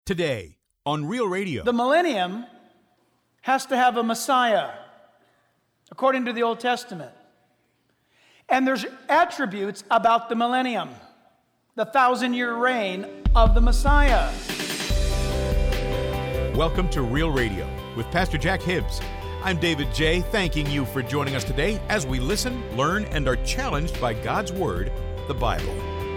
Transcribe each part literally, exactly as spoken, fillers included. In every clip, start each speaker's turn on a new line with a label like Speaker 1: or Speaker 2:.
Speaker 1: Today on Real Radio.
Speaker 2: The millennium has to have a Messiah, according to the Old Testament. And there's attributes about the millennium, the thousand-year reign of the Messiah.
Speaker 1: Welcome to Real Radio with Pastor Jack Hibbs. I'm David J., thanking you for joining us today as we listen, learn, and are challenged by God's Word, the Bible.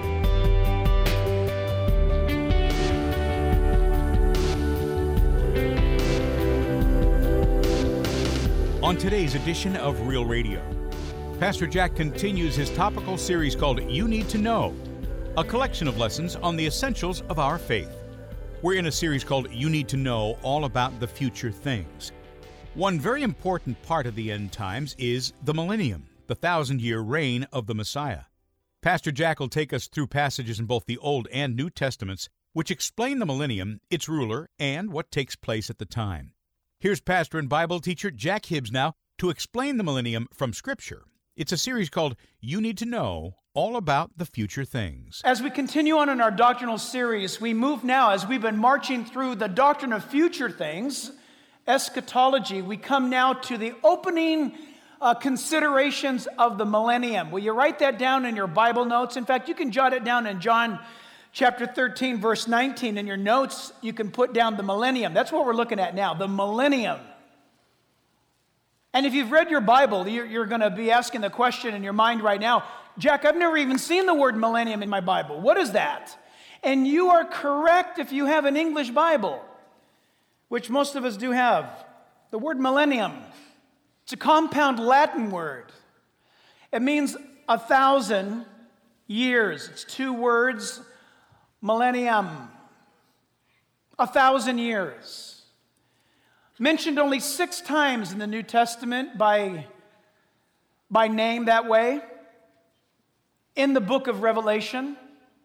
Speaker 1: On today's edition of Real Radio, Pastor Jack continues his topical series called You Need to Know, a collection of lessons on the essentials of our faith. We're in a series called You Need to Know, all about the future things. One very important part of the end times is the millennium, the thousand-year reign of the Messiah. Pastor Jack will take us through passages in both the Old and New Testaments which explain the millennium, its ruler, and what takes place at the time. Here's pastor and Bible teacher Jack Hibbs now to explain the millennium from Scripture. It's a series called You Need to Know, all about the future things.
Speaker 2: As we continue on in our doctrinal series, we move now, as we've been marching through the doctrine of future things, eschatology, we come now to the opening uh, considerations of the millennium. Will you write that down in your Bible notes? In fact, you can jot it down in John chapter thirteen, verse nineteen. In your notes, you can put down the millennium. That's what we're looking at now, the millennium. And if you've read your Bible, you're, you're going to be asking the question in your mind right now, Jack, I've never even seen the word millennium in my Bible. What is that? And you are correct if you have an English Bible, which most of us do have. The word millennium, it's a compound Latin word. It means a thousand years. It's two words, millennium, a thousand years. Mentioned only six times in the New Testament by, by name that way. In the book of Revelation,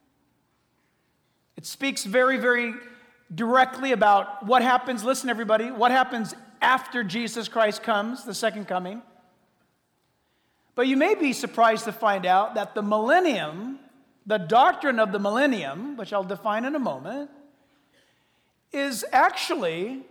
Speaker 2: it speaks very, very directly about what happens, listen everybody, what happens after Jesus Christ comes, the second coming. But you may be surprised to find out that the millennium, the doctrine of the millennium, which I'll define in a moment, is actually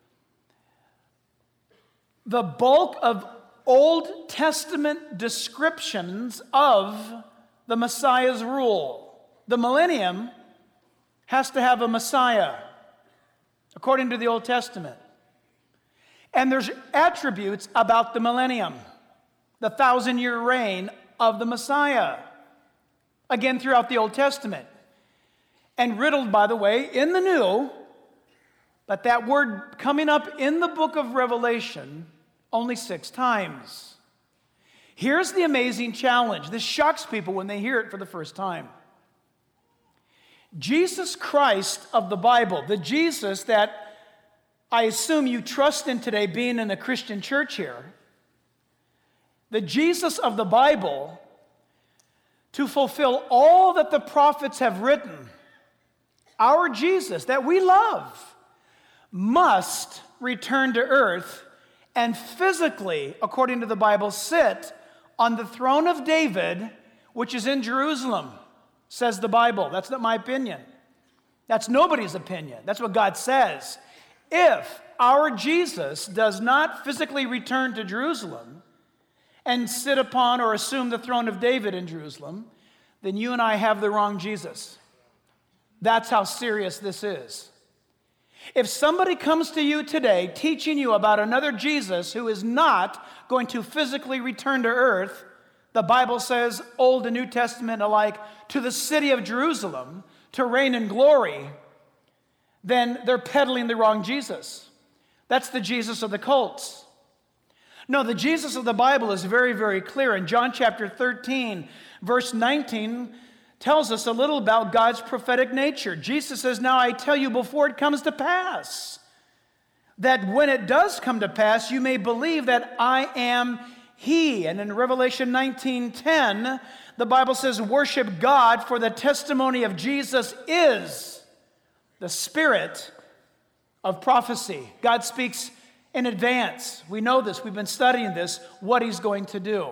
Speaker 2: the bulk of Old Testament descriptions of the Messiah's rule. The millennium has to have a Messiah, according to the Old Testament. And there's attributes about the millennium, the thousand-year reign of the Messiah, again throughout the Old Testament. And riddled, by the way, in the New, but that word coming up in the book of Revelation only six times. Here's the amazing challenge. This shocks people when they hear it for the first time. Jesus Christ of the Bible, the Jesus that I assume you trust in today, being in a Christian church here, the Jesus of the Bible, to fulfill all that the prophets have written, our Jesus that we love, must return to earth and physically, according to the Bible, sit on the throne of David, which is in Jerusalem, says the Bible. That's not my opinion. That's nobody's opinion. That's what God says. If our Jesus does not physically return to Jerusalem and sit upon or assume the throne of David in Jerusalem, then you and I have the wrong Jesus. That's how serious this is. If somebody comes to you today teaching you about another Jesus who is not going to physically return to earth, the Bible says, Old and New Testament alike, to the city of Jerusalem to reign in glory, then they're peddling the wrong Jesus. That's the Jesus of the cults. No, the Jesus of the Bible is very, very clear. In John chapter thirteen, verse nineteen, tells us a little about God's prophetic nature. Jesus says, now I tell you before it comes to pass, that when it does come to pass, you may believe that I am He. And in Revelation nineteen ten, the Bible says, worship God, for the testimony of Jesus is the spirit of prophecy. God speaks in advance. We know this. We've been studying this, what He's going to do.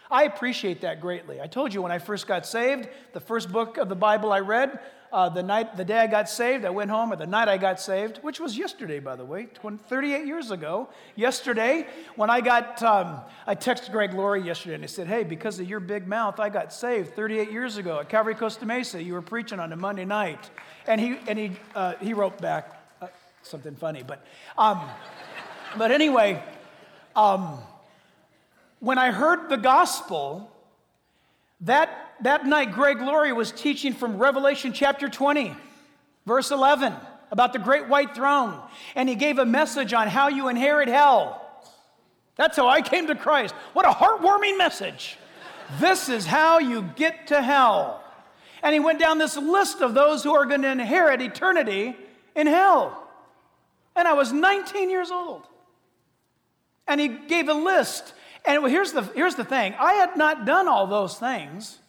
Speaker 2: I appreciate that greatly. I told you when I first got saved, the first book of the Bible I read, uh, the night, the day I got saved, I went home, or the night I got saved, which was yesterday, by the way, thirty-eight years ago. Yesterday, when I got, um, I texted Greg Laurie yesterday, and I said, hey, because of your big mouth, I got saved thirty-eight years ago at Calvary Costa Mesa. You were preaching on a Monday night. And he, and he, uh, he wrote back uh, something funny, but, um, but anyway, um, when I heard the gospel, that, that night Greg Laurie was teaching from Revelation chapter twenty, verse eleven, about the great white throne. And he gave a message on how you inherit hell. That's how I came to Christ. What a heartwarming message. This is how you get to hell. And he went down this list of those who are going to inherit eternity in hell. And I was nineteen years old. And he gave a list. And here's the, here's the thing. I had not done all those things,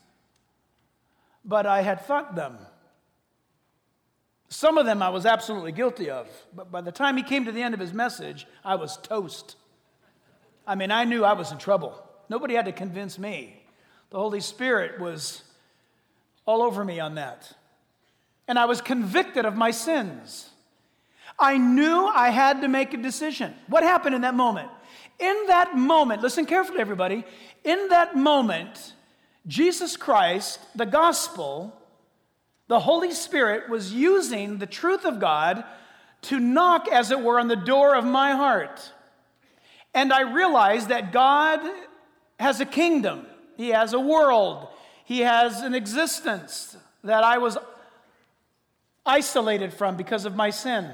Speaker 2: but I had thought them. Some of them I was absolutely guilty of. But by the time he came to the end of his message, I was toast. I mean, I knew I was in trouble. Nobody had to convince me. The Holy Spirit was all over me on that. And I was convicted of my sins. I knew I had to make a decision. What happened in that moment? In that moment, listen carefully, everybody. In that moment, Jesus Christ, the gospel, the Holy Spirit was using the truth of God to knock, as it were, on the door of my heart. And I realized that God has a kingdom. He has a world. He has an existence that I was isolated from because of my sin.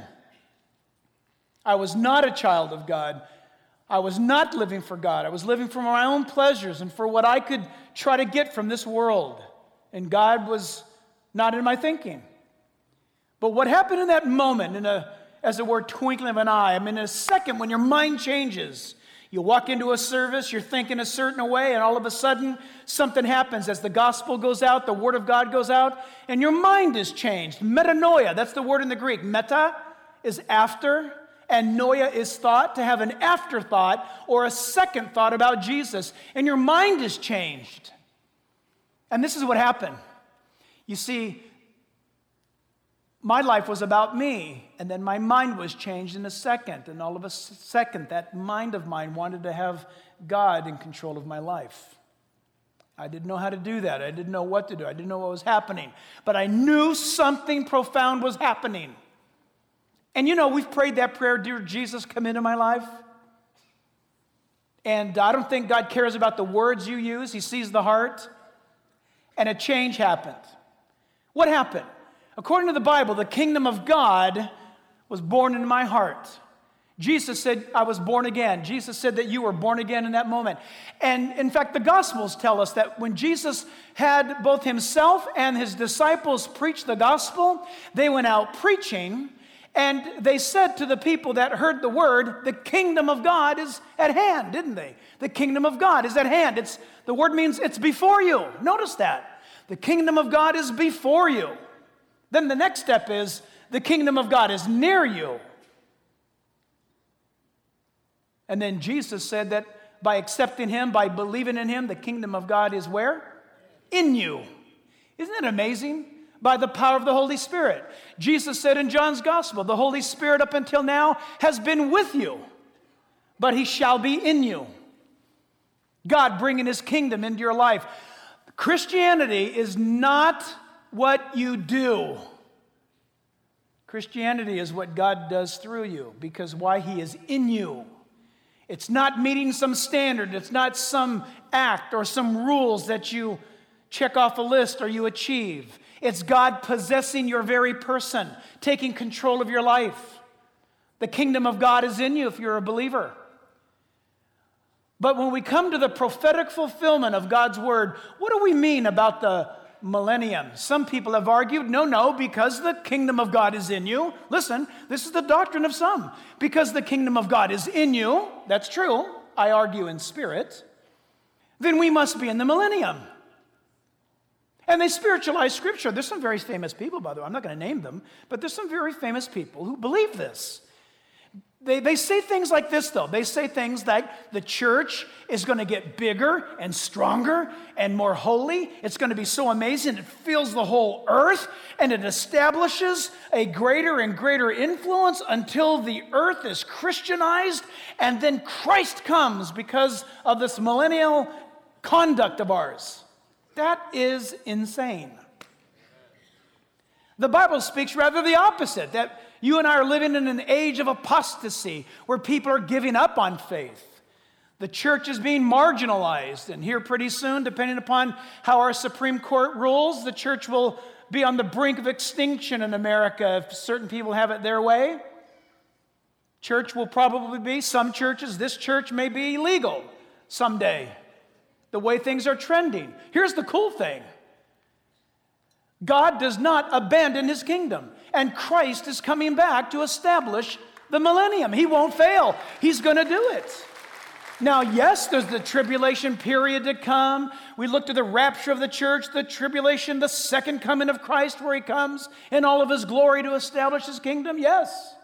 Speaker 2: I was not a child of God. I was not living for God. I was living for my own pleasures and for what I could try to get from this world. And God was not in my thinking. But what happened in that moment, in a, as it were, twinkling of an eye, I mean, in a second when your mind changes, you walk into a service, you're thinking a certain way, and all of a sudden, something happens as the gospel goes out, the word of God goes out, and your mind is changed. Metanoia, that's the word in the Greek. Meta is after, and noia is thought, to have an afterthought or a second thought about Jesus. And your mind is changed. And this is what happened. You see, my life was about me, and then my mind was changed in a second. And all of a second, that mind of mine wanted to have God in control of my life. I didn't know how to do that. I didn't know what to do. I didn't know what was happening. But I knew something profound was happening. And you know, we've prayed that prayer, dear Jesus, come into my life. And I don't think God cares about the words you use. He sees the heart. And a change happened. What happened? According to the Bible, the kingdom of God was born in my heart. Jesus said, I was born again. Jesus said that you were born again in that moment. And in fact, the Gospels tell us that when Jesus had both himself and his disciples preach the gospel, they went out preaching. And they said to the people that heard the word, the kingdom of God is at hand, didn't they? The kingdom of God is at hand. It's, the word means it's before you. Notice that. The kingdom of God is before you. Then the next step is the kingdom of God is near you. And then Jesus said that by accepting him, by believing in him, the kingdom of God is where? In you. Isn't that amazing? By the power of the Holy Spirit. Jesus said in John's Gospel, the Holy Spirit up until now has been with you, but he shall be in you. God bringing his kingdom into your life. Christianity is not what you do. Christianity is what God does through you, because why? He is in you. It's not meeting some standard. It's not some act or some rules that you check off a list or you achieve. It's God possessing your very person, taking control of your life. The kingdom of God is in you if you're a believer. But when we come to the prophetic fulfillment of God's word, what do we mean about the millennium? Some people have argued, no, no, because the kingdom of God is in you. Listen, this is the doctrine of some. Because the kingdom of God is in you, that's true, I argue in spirit, then we must be in the millennium. And they spiritualize Scripture. There's some very famous people, by the way. I'm not going to name them, but there's some very famous people who believe this. They, they say things like this, though. They say things like the church is going to get bigger and stronger and more holy. It's going to be so amazing. It fills the whole earth, and it establishes a greater and greater influence until the earth is Christianized, and then Christ comes because of this millennial conduct of ours. That is insane. The Bible speaks rather the opposite, that you and I are living in an age of apostasy where people are giving up on faith. The church is being marginalized, and here pretty soon, depending upon how our Supreme Court rules, the church will be on the brink of extinction in America if certain people have it their way. Church will probably be, some churches, this church may be illegal someday, the way things are trending. Here's the cool thing. God does not abandon his kingdom, and Christ is coming back to establish the millennium. He won't fail. He's going to do it. Now, yes, there's the tribulation period to come. We looked at the rapture of the church, the tribulation, the second coming of Christ where he comes in all of his glory to establish his kingdom. Yes.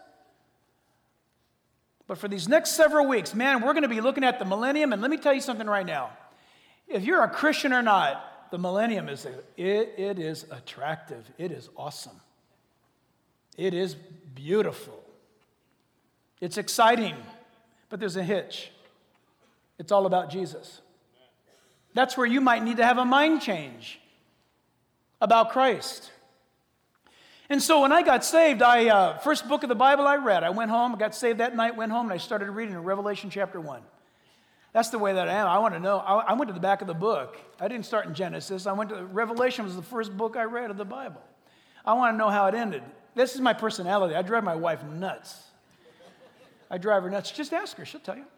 Speaker 2: But for these next several weeks, man, we're going to be looking at the millennium, and let me tell you something right now. If you're a Christian or not, the millennium is, it, it is attractive. It is awesome. It is beautiful. It's exciting, but there's a hitch. It's all about Jesus. That's where you might need to have a mind change about Christ. And so when I got saved, I uh, first book of the Bible I read, I went home, I got saved that night, went home, and I started reading in Revelation chapter one. That's the way that I am. I want to know. I, I went to the back of the book. I didn't start in Genesis. I went to Revelation was the first book I read of the Bible. I want to know how it ended. This is my personality. I drive my wife nuts. I drive her nuts. Just ask her. She'll tell you.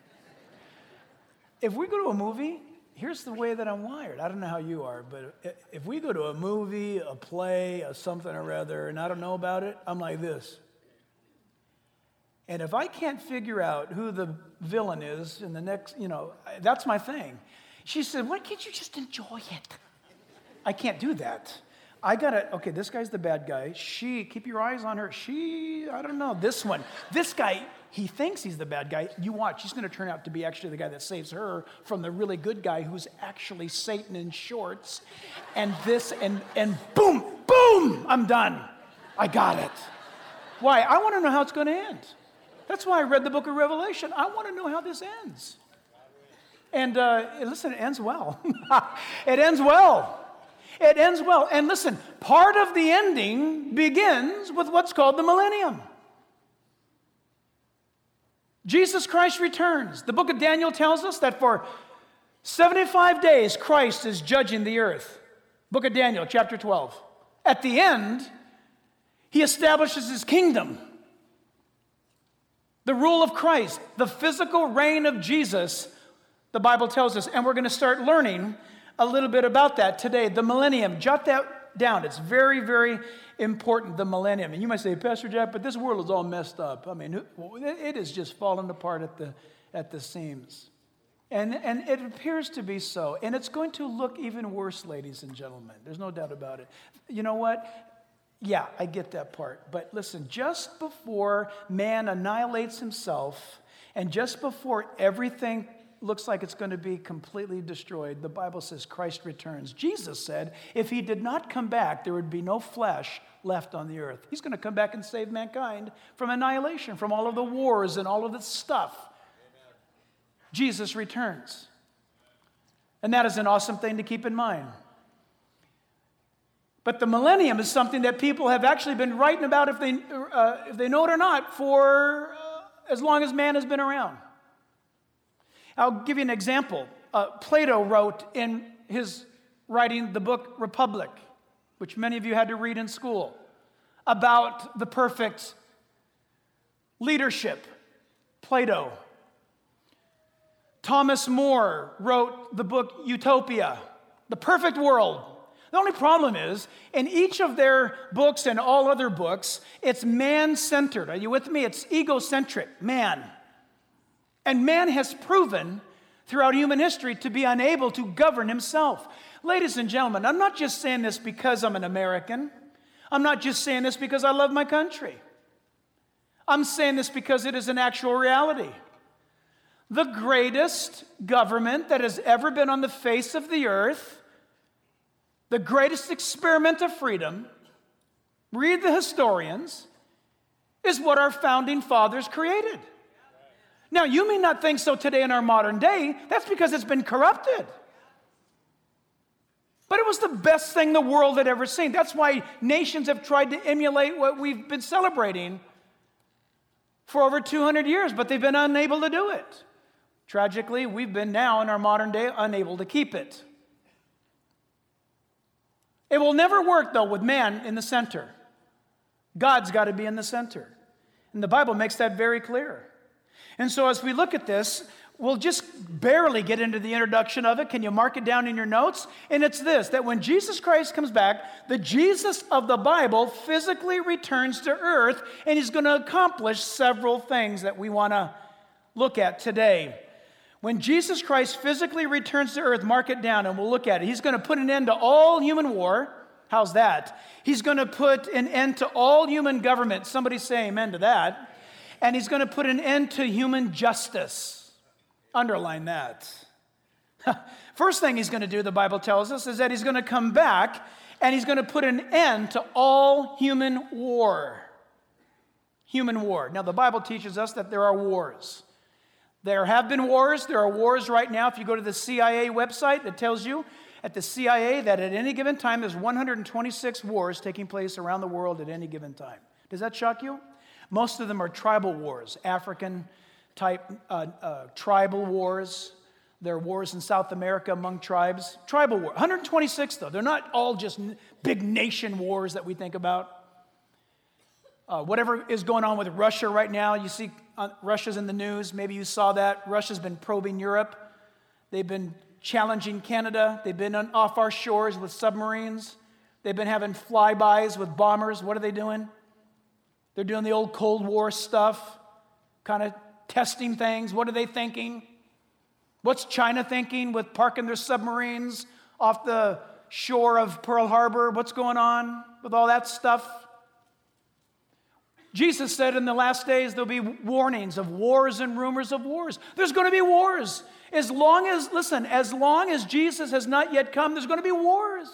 Speaker 2: If we go to a movie, here's the way that I'm wired. I don't know how you are, but if we go to a movie, a play, a something or other, and I don't know about it, I'm like this. And if I can't figure out who the villain is in the next, you know, that's my thing. She said, why can't you just enjoy it? I can't do that. I gotta, okay, this guy's the bad guy. She, keep your eyes on her. She, I don't know, this one. This guy, he thinks he's the bad guy. You watch, he's gonna turn out to be actually the guy that saves her from the really good guy who's actually Satan in shorts. And this, and, and boom, boom, I'm done. I got it. Why? I wanna know how it's gonna end. That's why I read the book of Revelation. I want to know how this ends. And uh, listen, it ends well. It ends well. It ends well. And listen, part of the ending begins with what's called the millennium. Jesus Christ returns. The book of Daniel tells us that for seventy-five days, Christ is judging the earth. Book of Daniel, chapter twelve. At the end, he establishes his kingdom. The rule of Christ, the physical reign of Jesus, the Bible tells us, and we're going to start learning a little bit about that today. The millennium, jot that down. It's very, very important, the millennium. And you might say, Pastor Jack, but this world is all messed up. I mean, it is just falling apart at the at the seams. And, and it appears to be so. And it's going to look even worse, ladies and gentlemen. There's no doubt about it. You know what? Yeah, I get that part. But listen, just before man annihilates himself, and just before everything looks like it's going to be completely destroyed, the Bible says Christ returns. Jesus said if he did not come back, there would be no flesh left on the earth. He's going to come back and save mankind from annihilation, from all of the wars and all of this stuff. Amen. Jesus returns. And that is an awesome thing to keep in mind. But the millennium is something that people have actually been writing about, if they, uh, if they know it or not, for uh, as long as man has been around. I'll give you an example. Uh, Plato wrote in his writing the book Republic, which many of you had to read in school, about the perfect leadership. Plato. Thomas More wrote the book Utopia, the perfect world. The only problem is, in each of their books and all other books, it's man-centered. Are you with me? It's egocentric, man. And man has proven throughout human history to be unable to govern himself. Ladies and gentlemen, I'm not just saying this because I'm an American. I'm not just saying this because I love my country. I'm saying this because it is an actual reality. The greatest government that has ever been on the face of the earth, the greatest experiment of freedom, read the historians, is what our founding fathers created. Now, you may not think so today in our modern day. That's because it's been corrupted. But it was the best thing the world had ever seen. That's why nations have tried to emulate what we've been celebrating for over two hundred years, but they've been unable to do it. Tragically, we've been now in our modern day unable to keep it. It will never work, though, with man in the center. God's got to be in the center. And the Bible makes that very clear. And so as we look at this, we'll just barely get into the introduction of it. Can you mark it down in your notes? And it's this, that when Jesus Christ comes back, the Jesus of the Bible physically returns to earth, and he's going to accomplish several things that we want to look at today. When Jesus Christ physically returns to earth, mark it down and we'll look at it. He's going to put an end to all human war. How's that? He's going to put an end to all human government. Somebody say amen to that. And he's going to put an end to human justice. Underline that. First thing he's going to do, the Bible tells us, is that he's going to come back and he's going to put an end to all human war. Human war. Now, the Bible teaches us that there are wars. There have been wars. There are wars right now. If you go to the C I A website, it tells you at the C I A that at any given time there's one hundred twenty-six wars taking place around the world at any given time. Does that shock you? Most of them are tribal wars, African-type uh, uh, tribal wars. There are wars in South America among tribes. Tribal war. one hundred twenty-six, though. They're not all just big nation wars that we think about. Uh, whatever is going on with Russia right now, you see uh, Russia's in the news. Maybe you saw that. Russia's been probing Europe. They've been challenging Canada. They've been on, off our shores with submarines. They've been having flybys with bombers. What are they doing? They're doing the old Cold War stuff, kind of testing things. What are they thinking? What's China thinking with parking their submarines off the shore of Pearl Harbor? What's going on with all that stuff? Jesus said in the last days there'll be warnings of wars and rumors of wars. There's going to be wars. As long as, listen, as long as Jesus has not yet come, there's going to be wars.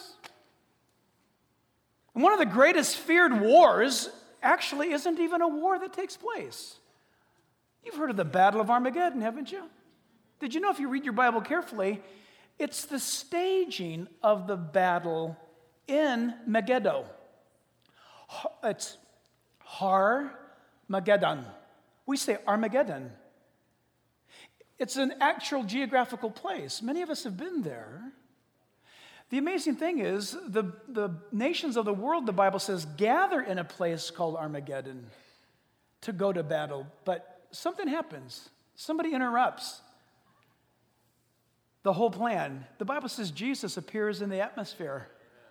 Speaker 2: And one of the greatest feared wars actually isn't even a war that takes place. You've heard of the Battle of Armageddon, haven't you? Did you know if you read your Bible carefully, it's the staging of the battle in Megiddo. It's Har-Mageddon. We say Armageddon. It's an actual geographical place. Many of us have been there. The amazing thing is, the, the nations of the world, the Bible says, gather in a place called Armageddon to go to battle. But something happens. Somebody interrupts the whole plan. The Bible says Jesus appears in the atmosphere.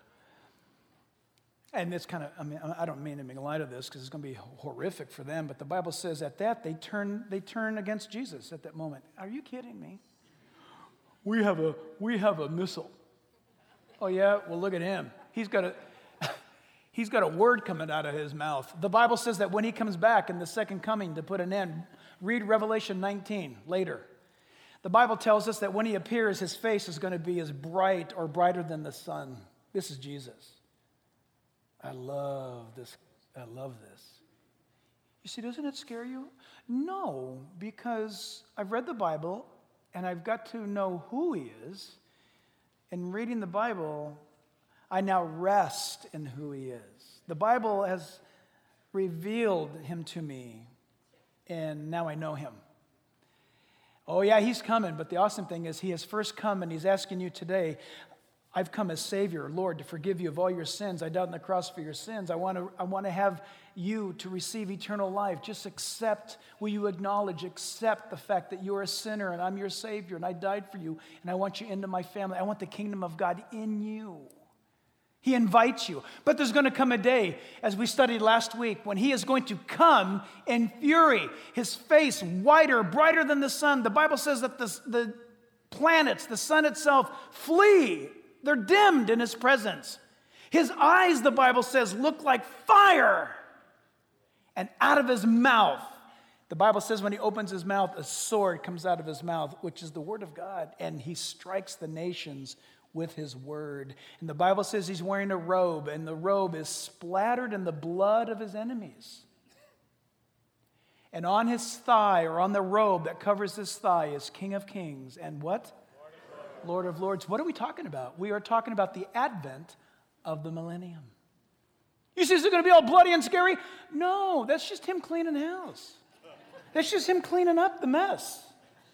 Speaker 2: And it's kind of, I mean, I don't mean to make light of this because it's going to be horrific for them, but the Bible says at that, they turn, they turn against Jesus at that moment. Are you kidding me? We have a, we have a missile. Oh yeah, well look at him. He's got a, he's got a word coming out of his mouth. The Bible says that when he comes back in the second coming to put an end, read Revelation nineteen later. The Bible tells us that when he appears, his face is going to be as bright or brighter than the sun. This is Jesus. I love this. I love this. You see, doesn't it scare you? No, because I've read the Bible and I've got to know who he is. In reading the Bible, I now rest in who he is. The Bible has revealed him to me, and now I know him. Oh yeah, he's coming, but the awesome thing is he has first come and he's asking you today, I've come as Savior, Lord, to forgive you of all your sins. I died on the cross for your sins. I want to, I want to have you to receive eternal life. Just accept, will you acknowledge, accept the fact that you're a sinner and I'm your Savior and I died for you and I want you into my family. I want the kingdom of God in you. He invites you. But there's going to come a day, as we studied last week, when he is going to come in fury, his face whiter, brighter than the sun. The Bible says that the, the planets, the sun itself, flee. They're dimmed in his presence. His eyes, the Bible says, look like fire. And out of his mouth, the Bible says when he opens his mouth, a sword comes out of his mouth, which is the word of God, and he strikes the nations with his word. And the Bible says he's wearing a robe, and the robe is splattered in the blood of his enemies. And on his thigh, or on the robe that covers his thigh, is King of Kings and what? Lord of Lords. Lord of Lords. What are we talking about? We are talking about the advent of the millennium. You say, is it going to be all bloody and scary? No, that's just him cleaning house. That's just him cleaning up the mess.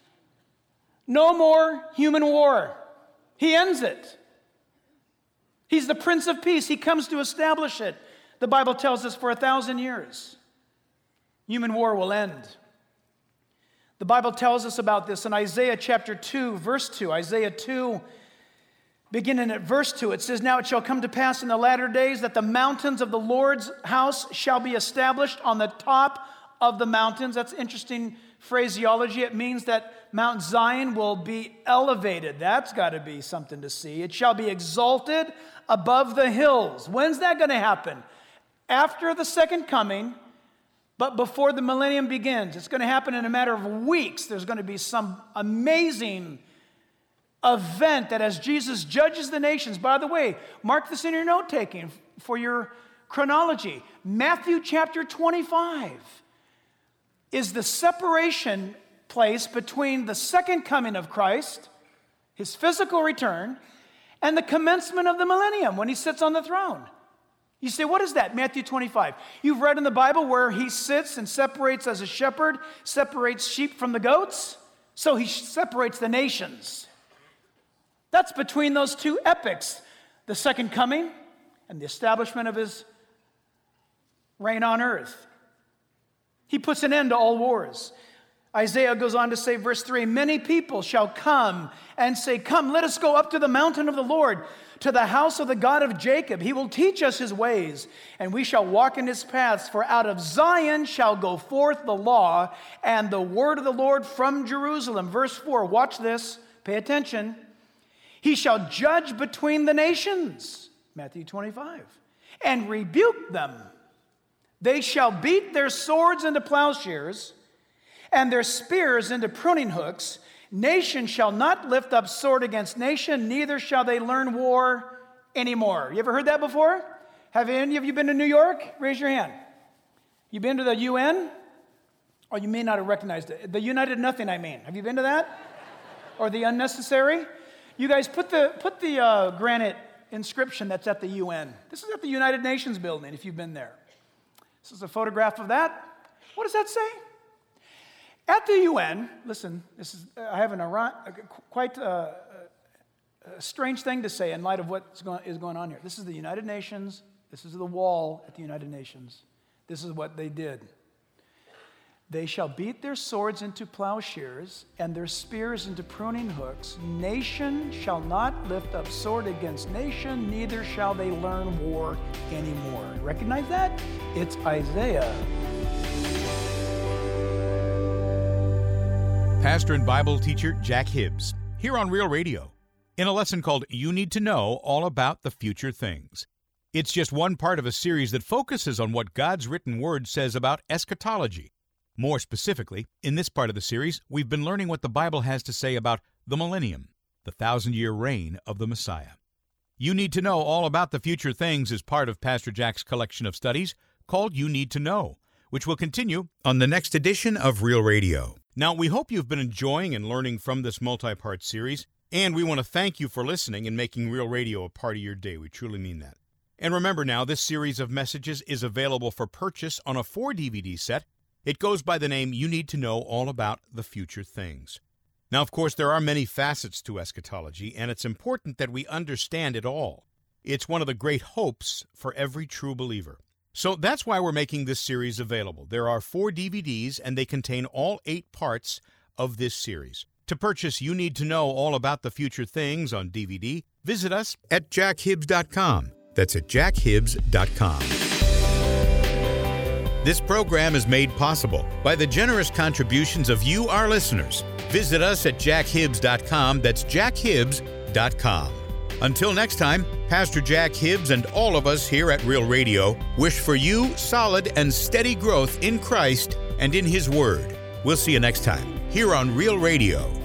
Speaker 2: No more human war. He ends it. He's the Prince of Peace. He comes to establish it. The Bible tells us for a thousand years, human war will end. The Bible tells us about this in Isaiah chapter two, verse two. Isaiah two, beginning at verse two, it says, "Now it shall come to pass in the latter days that the mountains of the Lord's house shall be established on the top of the mountains." That's interesting phraseology. It means that Mount Zion will be elevated. That's got to be something to see. It shall be exalted above the hills. When's that going to happen? After the second coming, but before the millennium begins. It's going to happen in a matter of weeks. There's going to be some amazing event that as Jesus judges the nations. By the way, mark this in your note-taking for your chronology. Matthew chapter twenty-five is the separation place between the second coming of Christ, his physical return, and the commencement of the millennium when he sits on the throne. You say, what is that? Matthew twenty-five. You've read in the Bible where he sits and separates as a shepherd, separates sheep from the goats, so he separates the nations. That's between those two epochs, the second coming and the establishment of his reign on earth. He puts an end to all wars. Isaiah goes on to say, verse three, "Many people shall come and say, 'Come, let us go up to the mountain of the Lord, to the house of the God of Jacob. He will teach us his ways, and we shall walk in his paths. For out of Zion shall go forth the law and the word of the Lord from Jerusalem.'" Verse four, watch this, pay attention. "He shall judge between the nations," Matthew twenty-five, "and rebuke them. They shall beat their swords into plowshares and their spears into pruning hooks. Nation shall not lift up sword against nation, neither shall they learn war anymore." You ever heard that before? Have any of you been to New York? Raise your hand. You been to the U N? Or you may not have recognized it. The United Nothing, I mean. Have you been to that? Or the Unnecessary? You guys, put the, put the uh, granite inscription that's at the U N. This is at the United Nations building, if you've been there. This is a photograph of that. What does that say? At the U N, listen, this is I have an a, quite a, a strange thing to say in light of what is going on here. This is the United Nations. This is the wall at the United Nations. This is what they did. "They shall beat their swords into plowshares and their spears into pruning hooks. Nation shall not lift up sword against nation, neither shall they learn war anymore." Recognize that? It's Isaiah.
Speaker 1: Pastor and Bible teacher Jack Hibbs, here on Real Radio, in a lesson called You Need to Know All About the Future Things. It's just one part of a series that focuses on what God's written word says about eschatology. More specifically, in this part of the series, we've been learning what the Bible has to say about the millennium, the thousand-year reign of the Messiah. You Need to Know All About the Future Things is part of Pastor Jack's collection of studies called You Need to Know, which will continue on the next edition of Real Radio. Now, we hope you've been enjoying and learning from this multi-part series, and we want to thank you for listening and making Real Radio a part of your day. We truly mean that. And remember now, this series of messages is available for purchase on a four D V D set. It goes by the name You Need to Know All About the Future Things. Now, of course, there are many facets to eschatology, and it's important that we understand it all. It's one of the great hopes for every true believer. So that's why we're making this series available. There are four D V Ds, and they contain all eight parts of this series. To purchase You Need to Know All About the Future Things on D V D, visit us at jack hibbs dot com. That's at jack hibbs dot com. This program is made possible by the generous contributions of you, our listeners. Visit us at jack hibbs dot com. That's jack hibbs dot com. Until next time, Pastor Jack Hibbs and all of us here at Real Radio wish for you solid and steady growth in Christ and in His Word. We'll see you next time here on Real Radio.